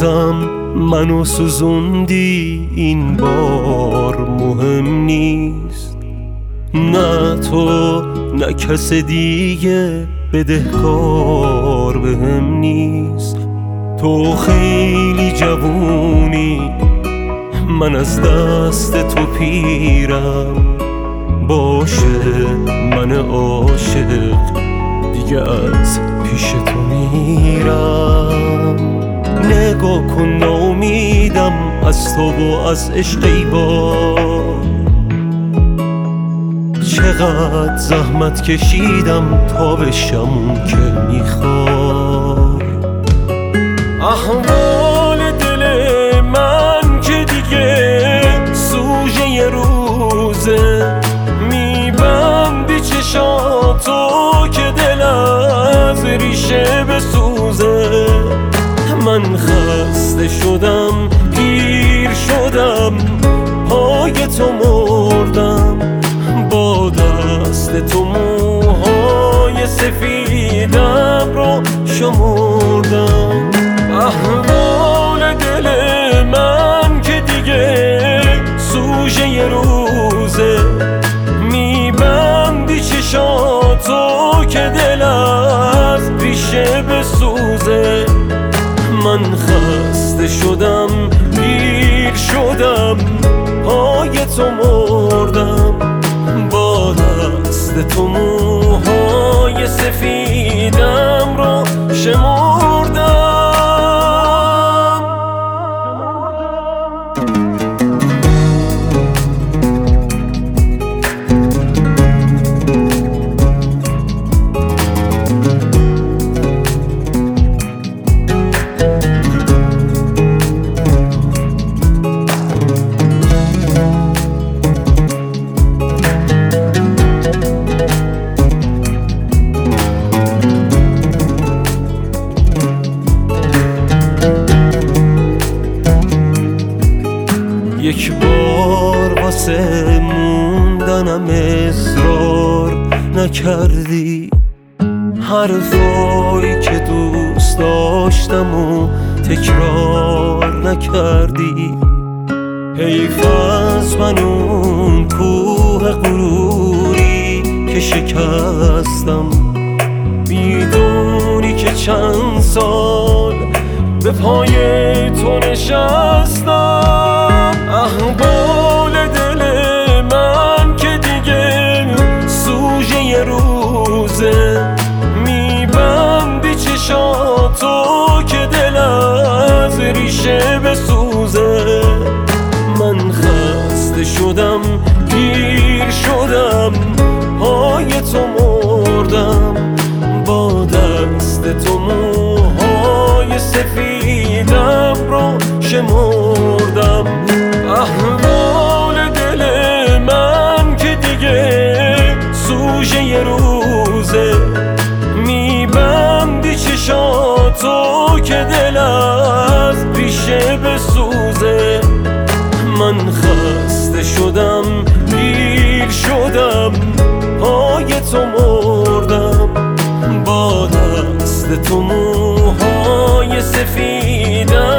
بازم منو سوزوندی، این بار مهم نیست. نه تو نه کس دیگه بدهکار بهم نیست. تو خیلی جوونی، من از دست تو پیرم. باشه من عاشق دیگه از پیش تو میرم. نگاه کن ناامیدم از تو و از عشق ای بار. چقدر زحمت کشیدم تا بشم اون که میخوای. احوال دل من که دیگه سوژه ی روزه، میبندی چشاتو که دل از ریشه بسوزه. من خسته شدم، پیر شدم، پای تو مردم. با دست تو موهای سفیدم رو شمردم. احوال دل من که دیگه سوژه ی روزه، میبندی چشاتو که دل از ریشه بسوزه. من خسته شدم، پیر شدم، پای تو مردم. با دست تو موهای سفیدم رو شمردم. یک بار واسه موندنم اصرار نکردی. حرفایی که دوست داشتم و تکرار نکردی. حیف از من اون کوه غروری که شکستم. میدونی که چند سال به پای تو نشستم. احوال دل من که دیگه سوژه ی روزه، میبندی چشاتو که دل از ریشه بسوزه. من خسته شدم، پیر شدم، پای تو مردم. با دست تو موهای سفیدم رو شمردم. احوال دل من که دیگه سوژه ی روزه، میبندی چشاتو که دل از ریشه بسوزه. من خسته شدم، پیر شدم، پای تو مردم. با دست تو موهای سفیدم